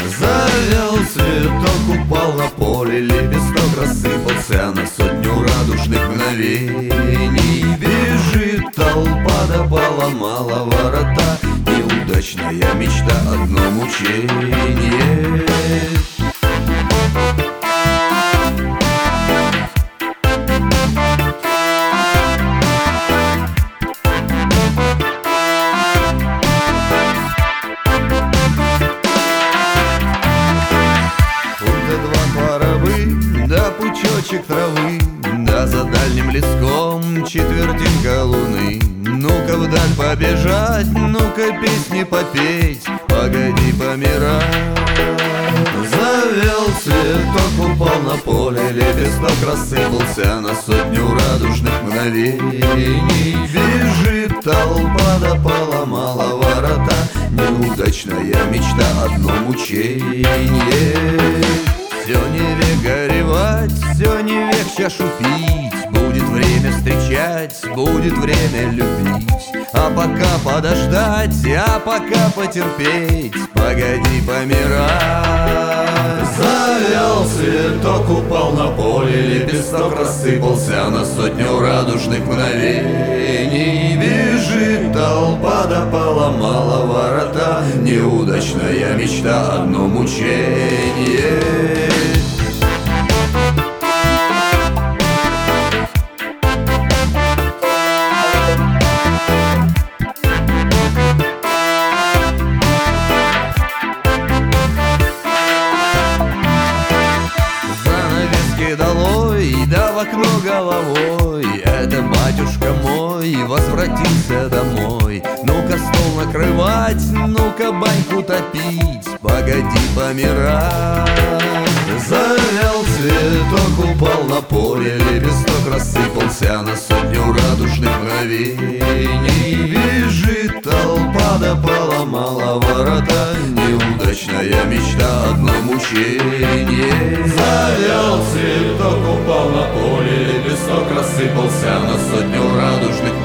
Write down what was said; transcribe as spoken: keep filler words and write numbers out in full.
Завял цветок, упал на поле, лепесток рассыпался на сотню радужных мгновений. Бежит толпа, да поломала ворота, неудачная мечта, одно мучение. Да пучочек травы, да за дальним леском четвертинка луны. Ну-ка вдаль побежать, ну-ка песни попеть, погоди помирать. Завял цветок, упал на поле, лепесток рассыпался на сотню радужных мгновений. Бежит толпа, да поломала ворота, неудачная мечта, одно мучение. Все не век горевать, все не век чашу пить, будет время встречать, будет время любить. А пока подождать, а пока потерпеть, погоди помирать. Завял цветок, упал на поле, лепесток рассыпался на сотню радужных мгновений. Бежит толпа, да поломала ворота, неудачная мечта, одно мучение. Долой, да в окно головой, это батюшка мой возвратился домой. Ну-ка стол накрывать, ну-ка баньку топить, погоди помирать. Завял цветок, упал на поле, лепесток рассыпался на сотню радужных мгновений. Бежит толпа, да поломала ворота, неудачная мечта, одно мучение. Завял цветок, упал на поле, лепесток рассыпался на сотню радужных